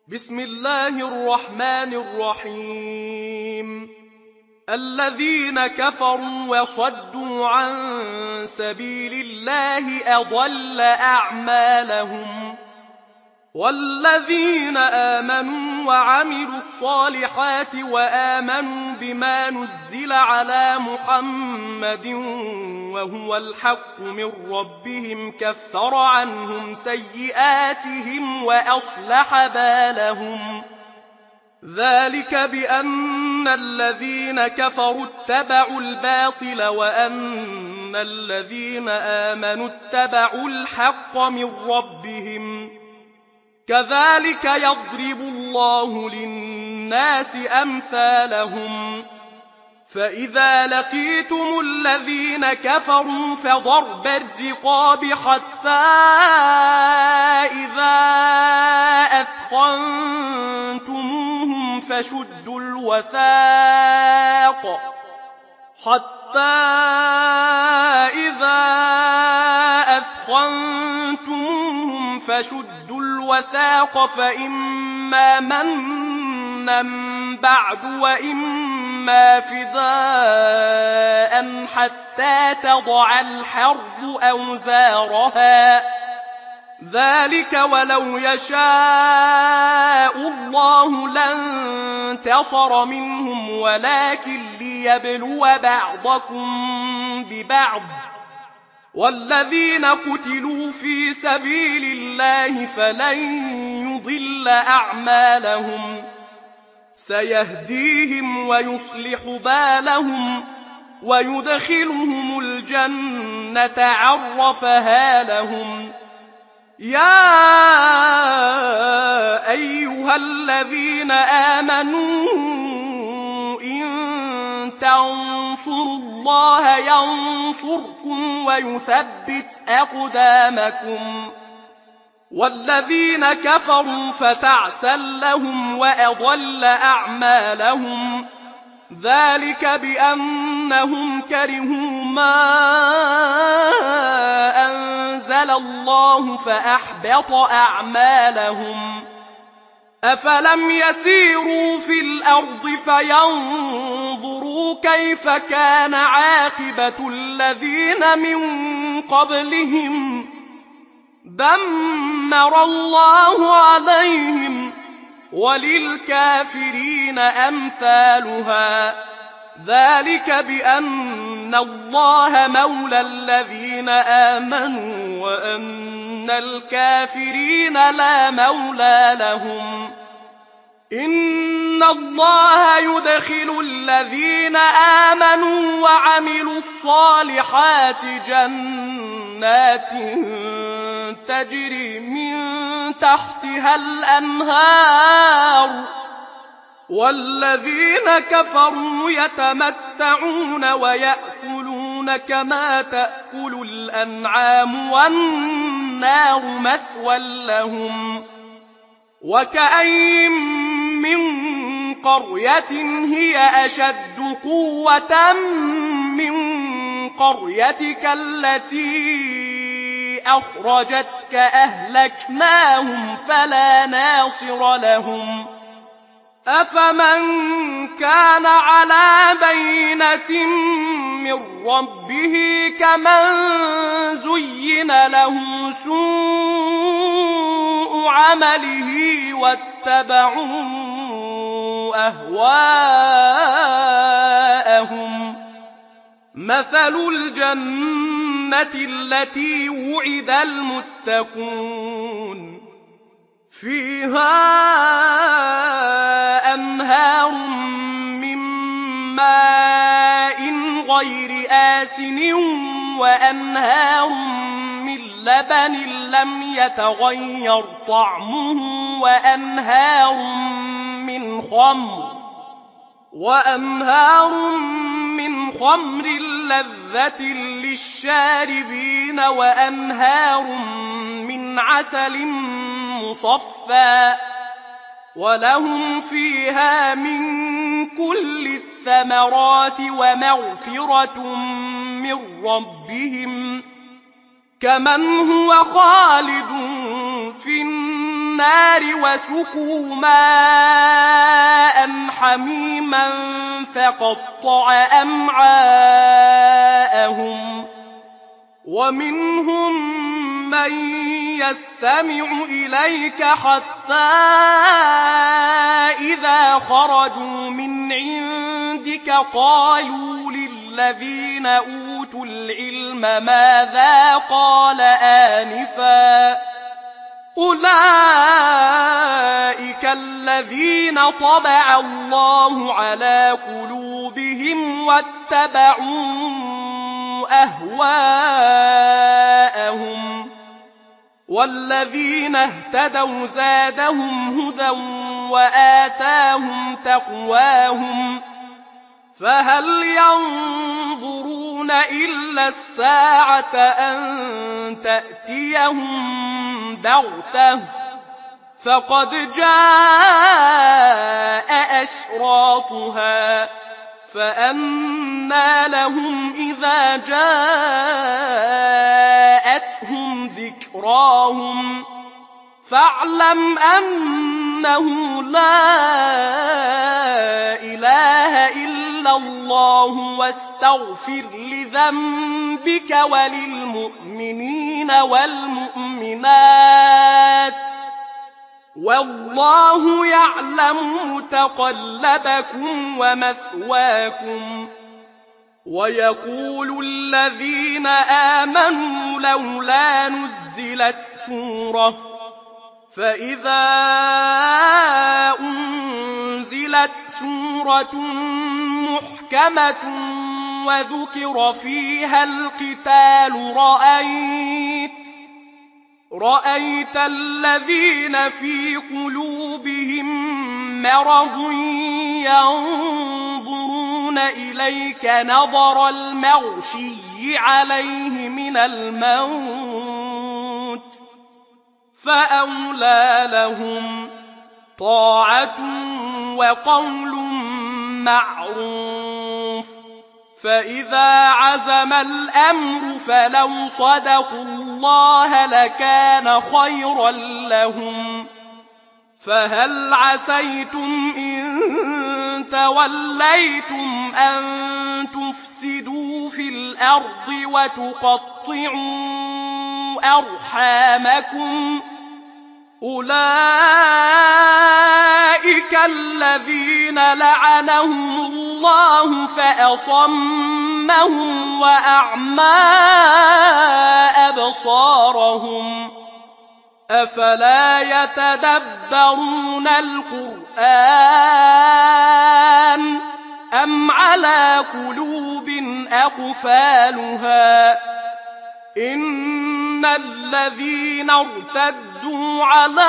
بسم الله الرحمن الرحيم. الذين كفروا وصدوا عن سبيل الله أضل أعمالهم، والذين آمنوا وعملوا الصالحات وآمنوا بما نزل على محمد وهو الحق من ربهم كفر عنهم سيئاتهم وأصلح بالهم. ذلك بأن الذين كفروا اتبعوا الباطل وأن الذين آمنوا اتبعوا الحق من ربهم. كذلك يضرب الله للناس أمثالهم. فإذا لقيتم الذين كفروا فضرب الرقاب حتى إذا أثخنتموهم فشدوا الوثاق فإما منا بعد وإما فداء حتى تضع الحرب أوزارها. ذلك ولو يشاء الله لانتصر منهم ولكن ليبلو بعضكم ببعض. والذين قتلوا في سبيل الله فلن يضل أعمالهم، سيهديهم ويصلح بالهم ويدخلهم الجنة عرفها لهم. يا أيها الذين آمنوا إن تنصروا الله ينصركم ويثبت أقدامكم. والذين كفروا فتعسا لهم وأضل أعمالهم. ذلك بأنهم كرهوا ما أنزل الله فأحبط أعمالهم. أفلم يسيروا في الأرض فينظروا كيف كان عاقبة الذين من قبلهم دمر الله عليهم وللكافرين أمثالها. ذلك بأن الله مولى الذين آمنوا وأن الكافرين لا مولى لهم. إن الله يدخل الذين آمنوا وعملوا الصالحات جنات تجري من تحتها الأنهار، والذين كفروا يتمتعون ويأكلون كما تأكل الأنعام والنار مثوى لهم. وكأين من قرية هي أشد قوة من قريتك التي أخرجتك أهلكناهم فلا ناصر لهم. أفمن كان على بينة من ربه كمن زين له سوء عمله واتبعوا أهواءهم. مثل الجنة التي وعد المتقون فيها أنهار من ماء غير آسن وأنهار من لبن لم يتغير طعمه وأنهار من خمر لذة للشاربين وأنهار من عسل مصفى ولهم فيها من كل الثمرات ومغفرة من ربهم كمن هو خالد في النار النار وسقوا ماء حميما فقطع أمعاءهم ومنهم من يستمع إليك حتى إذا خرجوا من عندك قالوا للذين أوتوا العلم ماذا قال آنفا أولئك الذين طبع الله على قلوبهم واتبعوا أهواءهم والذين اهتدوا زادهم هدى وآتاهم تقواهم فهل ينظرون إلا الساعة أن تأتيهم بغتة فقد جاء أشراطها فأنى لهم إذا جاءتهم ذكراهم فاعلم أنه لا إله إلا الله واستغفر لذنبك وللمؤمنين والمؤمنات والله يعلم متقلبكم ومثواكم ويقول الذين آمنوا لولا نزلت سورة فإذا أنزلت سورة محكمة وذكر فيها القتال رأيت الذين في قلوبهم مرض ينظرون إليك نظر المغشي عليه من الموت فأولى لهم طاعة وقول معروف فإذا عزم الأمر فلو صدقوا الله لكان خيرا لهم فهل عسيتم إن توليتم أن تفسدوا في الأرض وتقطعوا أرحامكم أولئك الذين لعنهم الله فأصمهم وأعمى أبصارهم أفلا يتدبرون القرآن أم على قلوب أقفالها إن الذين ارتدوا على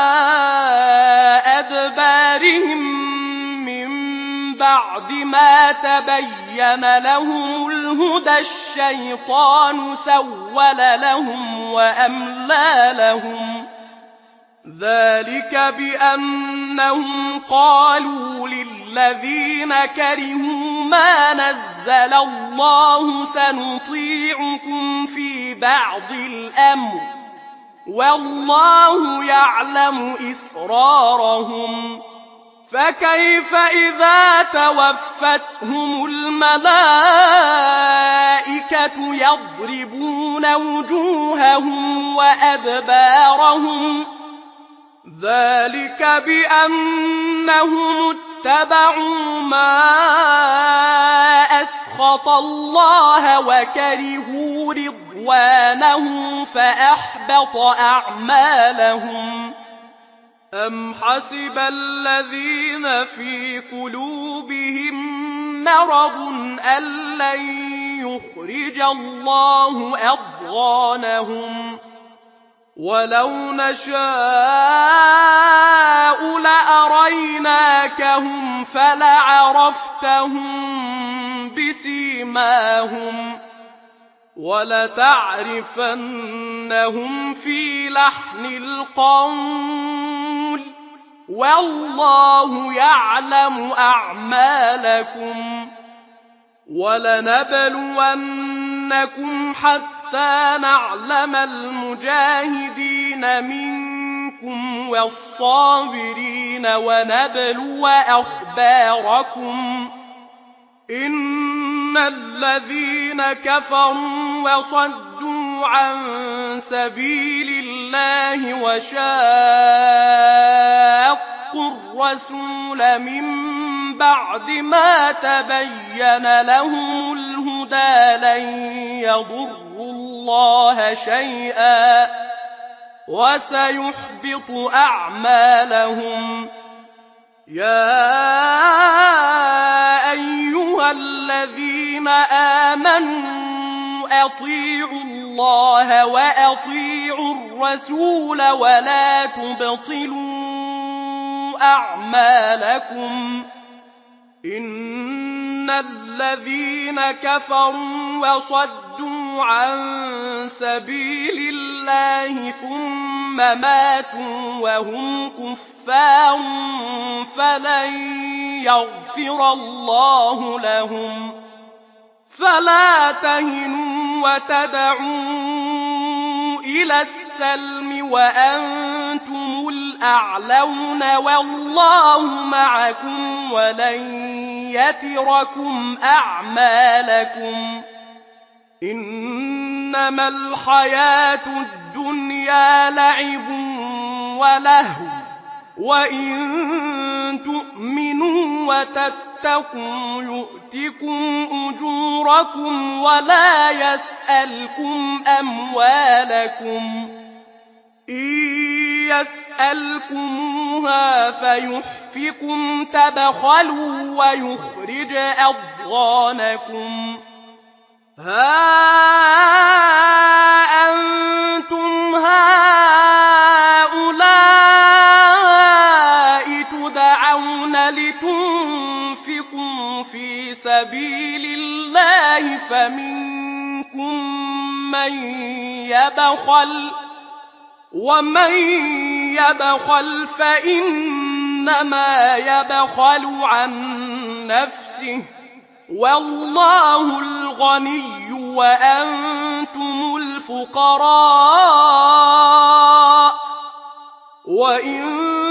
أدبارهم من بعد ما تبين لهم الهدى الشيطان سول لهم وأملى لهم ذلك بأنهم قالوا للذين كرهوا ما نزل الله سنطيعكم في بعض الأمر والله يعلم إسرارهم فكيف إذا توفتهم الملائكة يضربون وجوههم وأدبارهم ذلك بأنهم اتبعوا ما أسخط الله وكرهوا رضوانه فأحبط أعمالهم أم حسب الذين في قلوبهم مرض أن لن يخرج الله أضغانهم ولو نشاء لأريناكهم فلعرفتهم بسيماهم ولتعرفنهم في لحن القول والله يعلم أعمالكم ولنبلونكم حتى نعلم المجاهدين منكم بكم والصابرين ونبلو أخباركم إن الذين كفروا وصدوا عن سبيل الله وشاقوا الرسول من بعد ما تبين لهم الهدى لن يضروا الله شيئا وسيحبط أعمالهم. يا أيها الذين آمنوا أطيعوا الله وأطيعوا الرسول ولا تبطلوا أعمالكم إن الذين كفروا وصدوا عن سبيل الله ثم ماتوا وهم كفار فلن يغفر الله لهم. فلا تهنوا وتدعوا إلى السلم وأنتم الأعلون والله معكم ولن يتركم أعمالكم. إنما الحياة الدنيا لعب ولهو وإن تؤمنوا وتتقوا يؤتكم أجوركم ولا يسألكم أموالكم إن يسألكموها فيحفكم تبخلوا ويخرج أضغانكم. ها أنتم هؤلاء تدعون لتنفقوا في سبيل الله فمنكم من يبخل ومن يبخل فإنما يبخل عن نفسه والله الغني وأنتم الفقراء وإن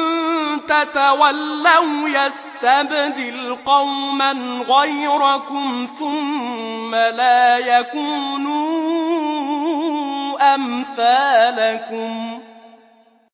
تتولوا يستبدل قوما غيركم ثم لا يكونوا أمثالكم.